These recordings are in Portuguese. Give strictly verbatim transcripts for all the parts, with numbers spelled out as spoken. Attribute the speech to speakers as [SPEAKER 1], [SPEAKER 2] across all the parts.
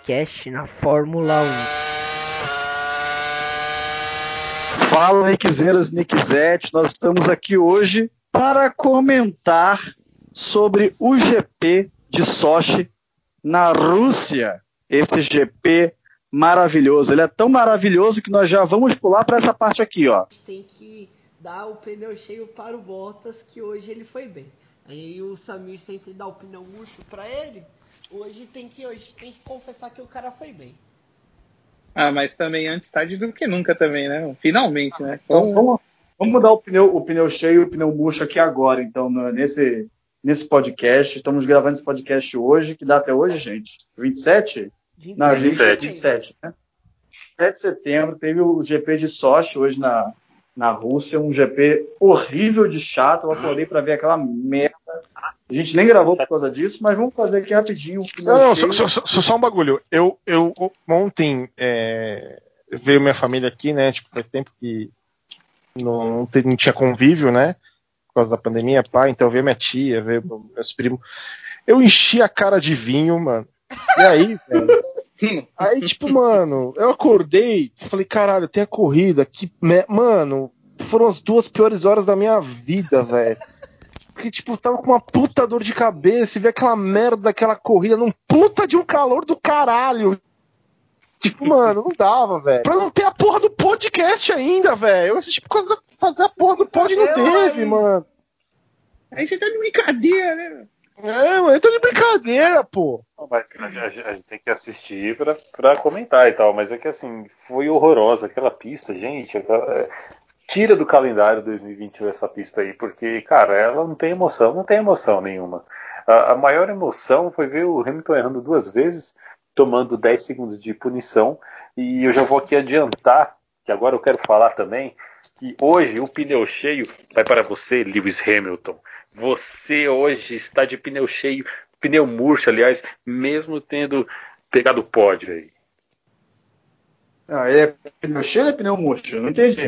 [SPEAKER 1] podcast na Fórmula um.
[SPEAKER 2] Fala, Niquezeiros e Niquezetes, nós estamos aqui hoje para comentar sobre o G P de Sochi na Rússia. Esse G P maravilhoso, ele é tão maravilhoso que nós já vamos pular para essa parte aqui, ó.
[SPEAKER 3] Tem que dar o pneu cheio para o Bottas, que hoje ele foi bem. Aí o Samir sempre dá o pneu murcho para ele. Hoje tem que hoje tem que confessar que o cara foi bem.
[SPEAKER 4] Ah, mas também antes tarde do que nunca também, né? Finalmente, né?
[SPEAKER 2] Então vamos, vamos mudar o pneu, o pneu cheio e o pneu murcho aqui agora, então, nesse, nesse podcast. Estamos gravando esse podcast hoje, que dá até hoje, gente? vinte e sete?
[SPEAKER 3] vinte e sete.
[SPEAKER 2] Não, vinte e sete, vinte e sete, né? sete de setembro, teve o G P de Sochi hoje na, na Rússia, um G P horrível de chato. Eu acordei para ver aquela merda. A gente nem gravou por causa disso, mas vamos fazer aqui rapidinho.
[SPEAKER 5] Não, não, só, só, só, só um bagulho. Eu, eu ontem é, veio minha família aqui, né? Tipo, faz tempo que não, não, te, não tinha convívio, né? Por causa da pandemia, pá. Então veio minha tia, veio meus primos. Eu enchi a cara de vinho, mano. E aí, velho? Aí, tipo, mano, eu acordei, falei, caralho, tem a corrida, que, mano, foram as duas piores horas da minha vida, velho. Porque, tipo, tava com uma puta dor de cabeça e ver aquela merda daquela corrida num puta de um calor do caralho. Tipo, mano, não dava, velho. Pra não ter a porra do podcast ainda, velho. Eu assisti por causa de fazer a porra do pod e não teve, mano.
[SPEAKER 4] Aí você tá de brincadeira, né?
[SPEAKER 5] É, mano, tá de brincadeira, pô.
[SPEAKER 6] Mas a gente, a gente tem que assistir pra, pra comentar e tal, mas é que assim, foi horrorosa aquela pista, gente. Aquela, tira do calendário dois mil e vinte e um essa pista aí, porque, cara, ela não tem emoção, não tem emoção nenhuma. A, a maior emoção foi ver o Hamilton errando duas vezes, tomando dez segundos de punição, e eu já vou aqui adiantar, que agora eu quero falar também, que hoje o pneu cheio vai para você, Lewis Hamilton. Você hoje está de pneu cheio, pneu murcho, aliás, mesmo tendo pegado o pódio aí.
[SPEAKER 2] Ah, é pneu cheio ou é pneu murcho? Eu não entendi.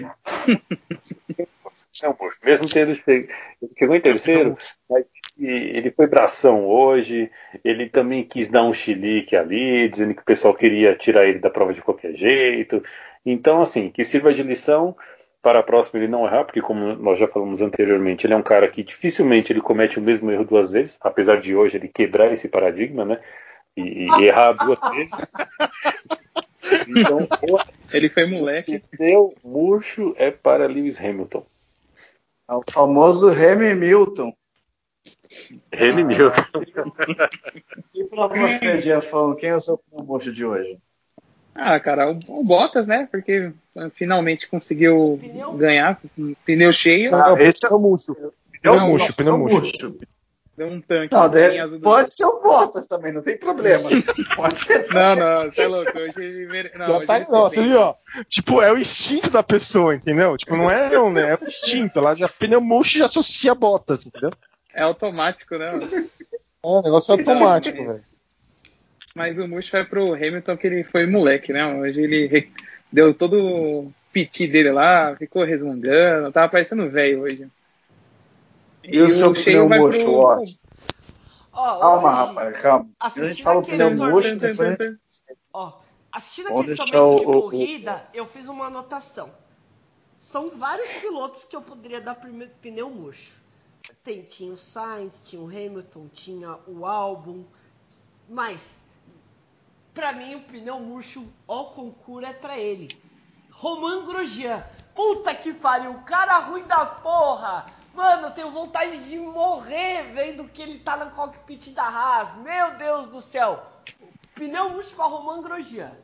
[SPEAKER 6] Pneu murcho. Mesmo tendo chegado, ele chegou em terceiro, mas ele foi pra ação hoje, ele também quis dar um chilique ali, dizendo que o pessoal queria tirar ele da prova de qualquer jeito. Então, assim, que sirva de lição para a próxima ele não errar, porque como nós já falamos anteriormente, ele é um cara que dificilmente ele comete o mesmo erro duas vezes, apesar de hoje ele quebrar esse paradigma, né? E, e errar duas vezes. Então,
[SPEAKER 4] ele foi moleque.
[SPEAKER 6] Pneu murcho é para Lewis Hamilton.
[SPEAKER 2] É o famoso Remy Milton.
[SPEAKER 6] Remy ah, Milton.
[SPEAKER 2] E para você, Jeffão, quem é o seu pneu murcho de hoje?
[SPEAKER 4] Ah, cara, o, o Bottas, né? Porque finalmente conseguiu pneu? ganhar um pneu cheio.
[SPEAKER 2] Ah, esse é o murcho.
[SPEAKER 5] Pneu murcho, pneu murcho.
[SPEAKER 4] Deu um tanque.
[SPEAKER 2] Não, de... azul pode do... ser o Bottas também, não tem problema. Pode ser.
[SPEAKER 4] Não, não, você é louco. Hoje ele mere... Não,
[SPEAKER 5] Já
[SPEAKER 4] hoje
[SPEAKER 5] tá,
[SPEAKER 4] ele
[SPEAKER 5] não, você viu, ó. Tipo, é o instinto da pessoa, entendeu? Tipo, não é não, né? É o instinto. Ela já pneu murcho já associa Bottas, entendeu?
[SPEAKER 4] É automático, né?
[SPEAKER 5] É, o negócio é automático, velho.
[SPEAKER 4] Mas o murcho vai pro Hamilton, que ele foi moleque, né? Hoje ele re... deu todo o piti dele lá, ficou resmungando, tava parecendo velho hoje.
[SPEAKER 2] E, e o seu pneu murcho, pro... ó.
[SPEAKER 3] Oh,
[SPEAKER 2] calma,
[SPEAKER 3] hoje,
[SPEAKER 2] rapaz, calma. A gente fala o pneu murcho, depois...
[SPEAKER 3] Ó, assistindo aquele torneio de
[SPEAKER 2] o,
[SPEAKER 3] corrida, o... eu fiz uma anotação. São vários pilotos que eu poderia dar primeiro pneu murcho. Tem, tinha o Sainz, tinha o Hamilton, tinha o Albon, mas pra mim o pneu murcho ao concurso é pra ele. Romain Grosjean. Puta que pariu, cara ruim da porra. Mano, eu tenho vontade de morrer vendo que ele tá no cockpit da Haas. Meu Deus do céu. Pneu murcho pra Romain Grosjean.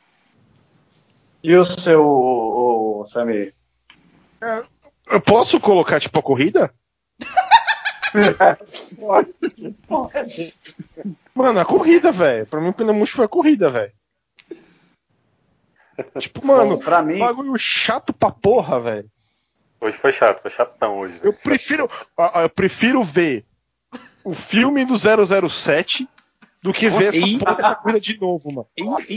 [SPEAKER 2] E o seu, o, o Samir?
[SPEAKER 5] É, eu posso colocar tipo a corrida?
[SPEAKER 2] Pode, pode.
[SPEAKER 5] Mano, a corrida, velho. Pra mim o pneu murcho foi a corrida, velho. Tipo, mano,
[SPEAKER 2] bom, pra mim...
[SPEAKER 5] bagulho chato pra porra, velho.
[SPEAKER 6] Hoje foi chato, foi chatão hoje.
[SPEAKER 5] Eu prefiro, eu prefiro ver o filme do zero zero sete do que ver essa, porra, essa corrida de novo, mano.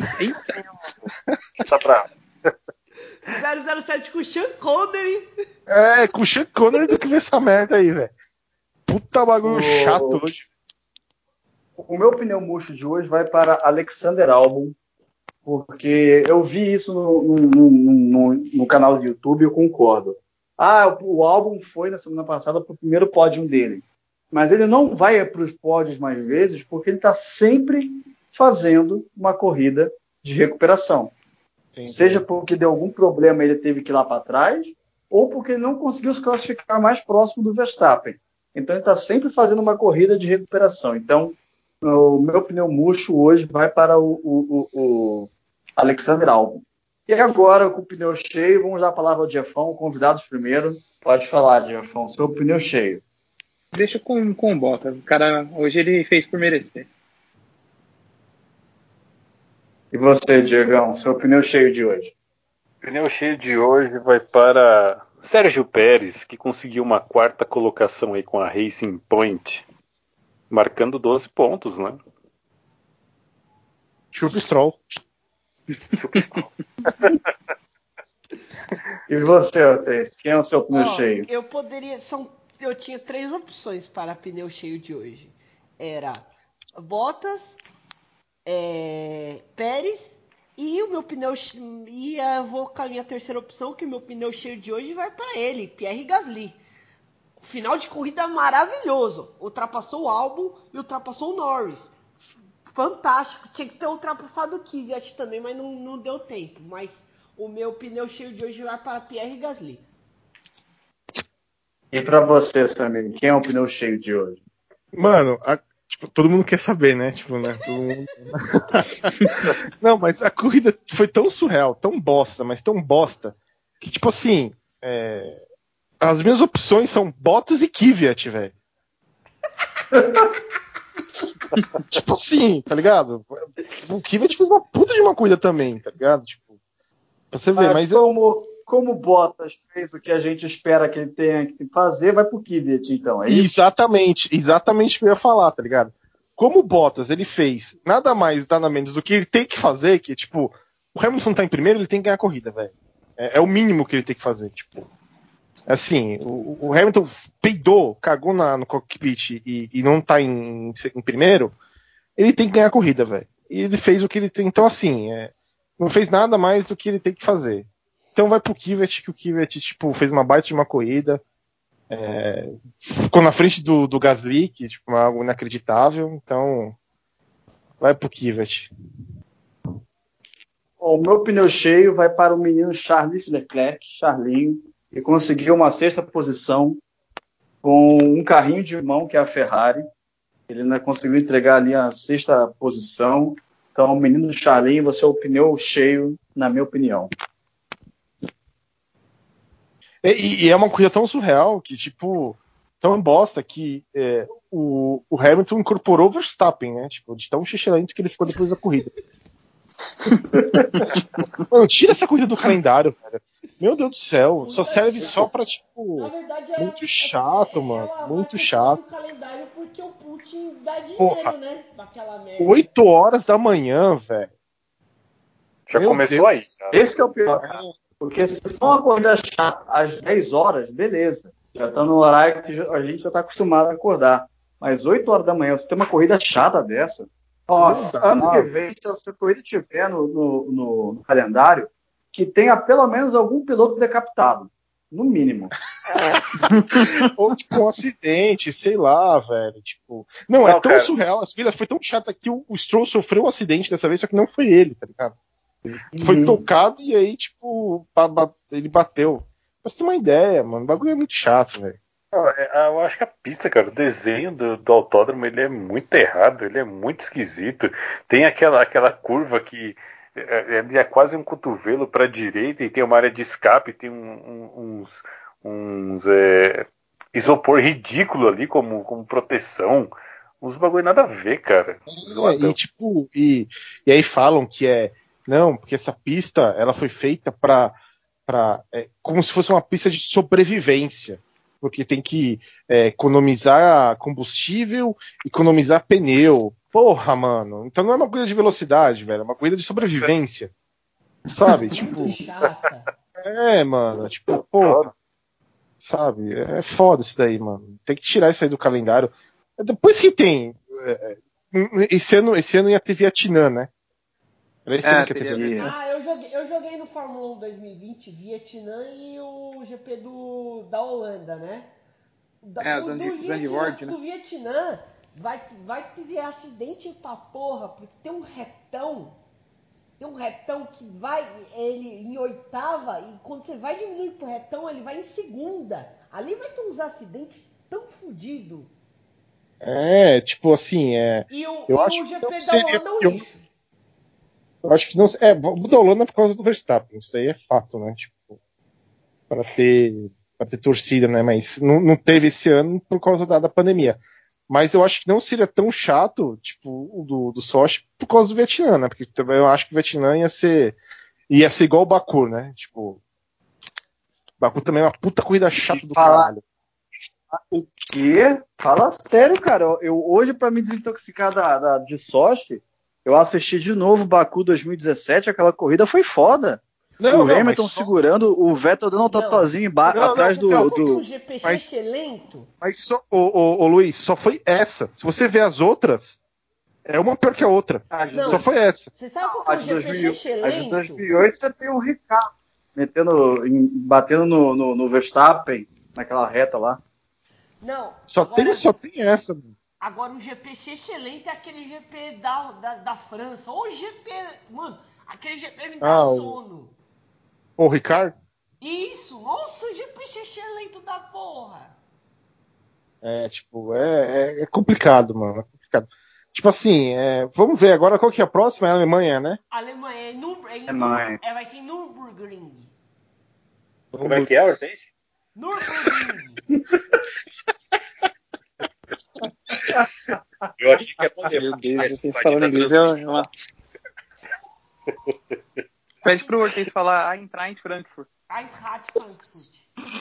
[SPEAKER 6] Tá bravo.
[SPEAKER 3] zero zero sete com o Sean Connery.
[SPEAKER 5] É, com o Sean Connery do que ver essa merda aí, velho. Puta bagulho
[SPEAKER 2] oh.
[SPEAKER 5] chato hoje.
[SPEAKER 2] o meu pneu murcho de hoje vai para Alexander Albon, porque eu vi isso no, no, no, no canal do YouTube e eu concordo. Ah, o Albon foi na semana passada para o primeiro pódio dele, mas ele não vai para os pódios mais vezes porque ele está sempre fazendo uma corrida de recuperação. Entendi. Seja porque deu algum problema e ele teve que ir lá para trás, ou porque ele não conseguiu se classificar mais próximo do Verstappen. Então ele está sempre fazendo uma corrida de recuperação. Então o meu pneu murcho hoje vai para o, o, o, o Alexander Albon. E agora, com o pneu cheio, vamos dar a palavra ao Jeffão, convidados primeiro. Pode falar, Jeffão, seu pneu cheio.
[SPEAKER 4] Deixa com, com o Bottas. O cara, hoje ele fez por merecer.
[SPEAKER 2] E você, Diegão, seu pneu cheio de hoje?
[SPEAKER 6] O pneu cheio de hoje vai para Sérgio Pérez, que conseguiu uma quarta colocação aí com a Racing Point, marcando doze pontos, né?
[SPEAKER 5] Chupa Stroll.
[SPEAKER 6] Chupa Stroll.
[SPEAKER 2] E você, Otés, quem é o seu pneu
[SPEAKER 3] oh,
[SPEAKER 2] cheio?
[SPEAKER 3] Eu poderia. São, eu tinha três opções para pneu cheio de hoje. Era Bottas, é, Pérez e o meu pneu. E eu vou com a minha terceira opção, que o meu pneu cheio de hoje vai para ele, Pierre Gasly. Final de corrida maravilhoso. Ultrapassou o Albon e ultrapassou o Norris. Fantástico. Tinha que ter ultrapassado o Kvyat também, mas não, não deu tempo. Mas o meu pneu cheio de hoje vai para Pierre Gasly.
[SPEAKER 2] E para você, Samir, quem é o pneu cheio de hoje?
[SPEAKER 5] Mano, a, tipo, todo mundo quer saber, né? Tipo, né? Todo mundo... Não, mas a corrida foi tão surreal, tão bosta, mas tão bosta, que tipo assim, é... as minhas opções são Bottas e Kvyat, velho. Tipo assim, tá ligado? O Kvyat fez uma puta de uma corrida também, tá ligado? Tipo, pra você ver,
[SPEAKER 2] mas,
[SPEAKER 5] mas
[SPEAKER 2] como, eu... como o Bottas fez o que a gente espera que ele tenha que fazer, vai pro Kvyat, então, é isso?
[SPEAKER 5] Exatamente, exatamente o que eu ia falar, tá ligado? Como o Bottas, ele fez nada mais, nada menos do que ele tem que fazer, que, tipo, o Hamilton tá em primeiro, ele tem que ganhar a corrida, velho. É, é o mínimo que ele tem que fazer, tipo. Assim, o, o Hamilton peidou, cagou na, no cockpit e, e não tá em, em primeiro, ele tem que ganhar a corrida, velho. E ele fez o que ele tem. Então, assim, é, não fez nada mais do que ele tem que fazer. Então vai pro Kvyat, que o Kvyat, tipo, fez uma baita de uma corrida. É, ficou na frente do, do Gasly, que tipo, é algo inacreditável. Então, vai pro Kvyat.
[SPEAKER 2] O meu pneu cheio vai para o menino Charles Leclerc, Charlinho, e conseguiu uma sexta posição com um carrinho de mão, que é a Ferrari. Ele ainda conseguiu entregar ali a sexta posição. Então, o menino Charlinho, você é o pneu cheio, na minha opinião.
[SPEAKER 5] E, e é uma coisa tão surreal que, tipo, tão bosta que é, o, o Hamilton incorporou o Verstappen, né? Tipo, de tão xixelento que ele ficou depois da corrida. Mano, tira essa corrida do calendário, cara. Meu Deus do céu, só serve só pra, tipo,
[SPEAKER 3] Na verdade,
[SPEAKER 5] muito
[SPEAKER 3] ela,
[SPEAKER 5] chato,
[SPEAKER 3] ela
[SPEAKER 5] mano,
[SPEAKER 3] vai
[SPEAKER 5] muito
[SPEAKER 3] ficar
[SPEAKER 5] chato.
[SPEAKER 3] no calendário porque o Putin dá dinheiro,
[SPEAKER 5] Porra,
[SPEAKER 3] né? Daquela merda.
[SPEAKER 5] oito horas da manhã, velho.
[SPEAKER 6] Já
[SPEAKER 5] Meu
[SPEAKER 6] começou
[SPEAKER 5] Deus.
[SPEAKER 6] aí. Cara.
[SPEAKER 2] Esse que é o pior, cara. Porque se for uma corrida chata às dez horas, beleza. Já tá no horário que a gente já tá acostumado a acordar. Mas oito horas da manhã, você tem uma corrida chata dessa. Nossa, ano que vem, se essa corrida tiver no, no, no, no calendário, que tenha pelo menos algum piloto decapitado. No mínimo.
[SPEAKER 5] Ou, tipo, um acidente, sei lá, velho. Tipo... Não, não, é tão cara. surreal. As vidas foi tão chata que o, o Stroll sofreu um acidente dessa vez, só que não foi ele, tá ligado? Ele uhum. foi tocado e aí, tipo, ele bateu. Pra você ter uma ideia, mano, o bagulho é muito chato, velho.
[SPEAKER 6] Eu acho que a pista, cara, o desenho do, do autódromo, ele é muito errado, ele é muito esquisito. Tem aquela, aquela curva que é, é quase um cotovelo para a direita e tem uma área de escape, tem um, um, uns, uns é, isopor ridículo ali como, como proteção. Uns bagulho nada a ver, cara.
[SPEAKER 5] É, e, tipo, e, e aí falam que é não, porque essa pista ela foi feita para para é, como se fosse uma pista de sobrevivência. Porque tem que é, economizar combustível, economizar pneu. Porra, mano. Então não é uma corrida de velocidade, velho. É uma corrida de sobrevivência. Sabe? Tipo.
[SPEAKER 3] Chata.
[SPEAKER 5] É, mano. Tipo, porra. Sabe? É foda isso daí, mano. Tem que tirar isso aí do calendário. Depois que tem é, esse ano, esse ano ia ter Vietnã, né? Era esse
[SPEAKER 4] É,
[SPEAKER 5] ano que ia ter
[SPEAKER 4] teria
[SPEAKER 5] Vietnã.
[SPEAKER 3] Ah, eu joguei, eu joguei no Fórmula um dois mil e vinte, Vietnã e o G P do, da Holanda, né? Da,
[SPEAKER 4] É,
[SPEAKER 3] o
[SPEAKER 4] Zand-
[SPEAKER 3] do, Vietnã,
[SPEAKER 4] Zandvoort, né?
[SPEAKER 3] do Vietnã vai, vai ter acidente pra porra, porque tem um retão, tem um retão que vai ele em oitava e quando você vai diminuir pro retão, ele vai em segunda. Ali vai ter uns acidentes tão fodidos.
[SPEAKER 5] É, tipo assim, é.
[SPEAKER 3] E o,
[SPEAKER 5] Eu
[SPEAKER 3] e
[SPEAKER 5] acho
[SPEAKER 3] o
[SPEAKER 5] que
[SPEAKER 3] G
[SPEAKER 5] não
[SPEAKER 3] P da
[SPEAKER 5] seria-
[SPEAKER 3] Holanda é um
[SPEAKER 5] eu-
[SPEAKER 3] lixo.
[SPEAKER 5] Eu acho que não. É, o da Holanda é por causa do Verstappen, isso aí é fato, né? Tipo, para ter, para ter torcida, né? Mas não, não teve esse ano por causa da, da pandemia. Mas eu acho que não seria tão chato, tipo, o do, do Sochi por causa do Vietnã, né? Porque também eu acho que o Vietnã ia ser, ia ser igual o Baku, né? Tipo, Baku também é uma puta corrida chata do
[SPEAKER 2] Fala-
[SPEAKER 5] caralho.
[SPEAKER 2] O quê? Fala sério, cara. Eu, eu- hoje, pra me desintoxicar da, da- de Sochi, eu assisti de novo o Baku dois mil e dezessete. Aquela corrida foi foda.
[SPEAKER 5] Não,
[SPEAKER 2] o
[SPEAKER 5] não,
[SPEAKER 2] Hamilton
[SPEAKER 5] mas só-
[SPEAKER 2] segurando, o Vettel dando um totozinho emba-
[SPEAKER 5] Não, não,
[SPEAKER 2] atrás
[SPEAKER 3] Você
[SPEAKER 2] do.
[SPEAKER 3] sabe que
[SPEAKER 2] do-
[SPEAKER 3] o G P
[SPEAKER 5] mas-
[SPEAKER 3] é lento?
[SPEAKER 5] Mas só, ô, ô, ô, Luiz, só foi essa. Se você ver as outras, é uma pior que a outra.
[SPEAKER 2] Ah, de
[SPEAKER 3] Não.
[SPEAKER 5] Só foi essa.
[SPEAKER 3] Você sabe qual que
[SPEAKER 2] A
[SPEAKER 3] é o
[SPEAKER 2] de,
[SPEAKER 3] G P
[SPEAKER 2] dois mil, a de
[SPEAKER 3] lento?
[SPEAKER 2] dois mil e oito você tem o Ricardo metendo, em- batendo no, no, no Verstappen naquela reta lá.
[SPEAKER 3] Não.
[SPEAKER 5] Só,
[SPEAKER 3] agora,
[SPEAKER 5] tem, só tem essa. Mano.
[SPEAKER 3] agora o G P excelente é aquele G P da, da, da França. Ou o G P. Mano, aquele G P me dá
[SPEAKER 5] Ah, o-
[SPEAKER 3] sono.
[SPEAKER 5] Ô, Ricardo,
[SPEAKER 3] Isso, nossa, o G P excelente da porra.
[SPEAKER 5] é, tipo, é, é, é complicado, mano. É complicado. Tipo assim, é, vamos ver agora qual que é a próxima, é a Alemanha, né?
[SPEAKER 3] Alemanha é, Nur, é, em
[SPEAKER 2] Alemanha.
[SPEAKER 3] Nur- é vai ser em Nürburgring.
[SPEAKER 6] Como é que é, Hortense?
[SPEAKER 3] Nürburgring.
[SPEAKER 6] Eu achei que é poder.
[SPEAKER 4] Meu Deus, Hortense falando inglês é uma... Pede pro Hortense falar Eintracht Frankfurt.
[SPEAKER 3] Eintracht Frankfurt.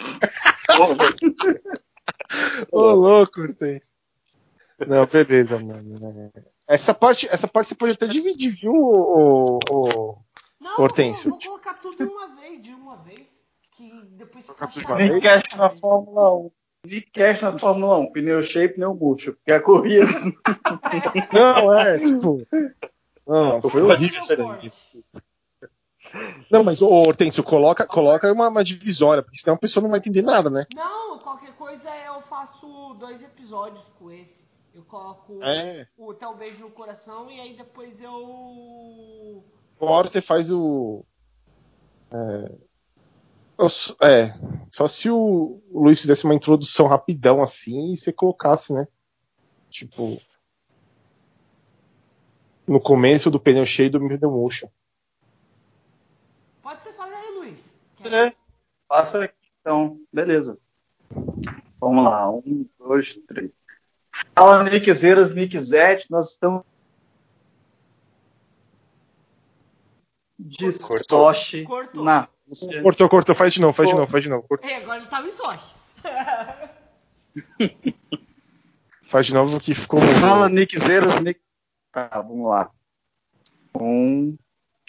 [SPEAKER 5] Ô, louco, Hortense. Não, beleza, mano. É. Essa parte, essa parte você pode até dividir, viu, o, o,
[SPEAKER 3] Não,
[SPEAKER 5] Hortêncio.
[SPEAKER 3] vou, vou colocar tudo de uma vez, de uma vez. Que depois
[SPEAKER 5] Colocar
[SPEAKER 3] fica
[SPEAKER 5] tudo de uma
[SPEAKER 3] chato.
[SPEAKER 5] vez?
[SPEAKER 2] Nick Cash na Fórmula um. Nick Cash na Fórmula um. Pneu cheio, pneu murcho. Porque a corrida.
[SPEAKER 5] Não, é, tipo. Não, foi horrível isso aí. Não, mas, ô, Hortêncio, coloca, coloca uma, uma divisória, porque senão a pessoa não vai entender nada, né?
[SPEAKER 3] Não, qualquer coisa eu faço dois episódios com esse. Eu coloco
[SPEAKER 5] É.
[SPEAKER 3] o Até o Beijo no Coração e aí depois eu.
[SPEAKER 5] Agora você faz o. É, eu- é, só se o, o Luiz fizesse uma introdução rapidão assim e você colocasse, né? Tipo. No começo do pneu cheio do pneu murcho.
[SPEAKER 3] Pode ser fazer aí, Luiz. Quer-
[SPEAKER 2] É, passa aqui, então. Beleza. Vamos lá. Um, dois, três. Fala, Nickzeiros, Nickzete. Nós estamos de
[SPEAKER 6] Cortou.
[SPEAKER 2] Sochi
[SPEAKER 3] Cortou.
[SPEAKER 2] na Rússia.
[SPEAKER 5] Cortou, cortou, faz de novo, faz de novo, faz de novo. Cortou.
[SPEAKER 3] Ei, agora ele tava em sorte.
[SPEAKER 5] Faz de novo que ficou.
[SPEAKER 2] Fala, Nickzeiros, Nick... Tá, vamos lá. Um,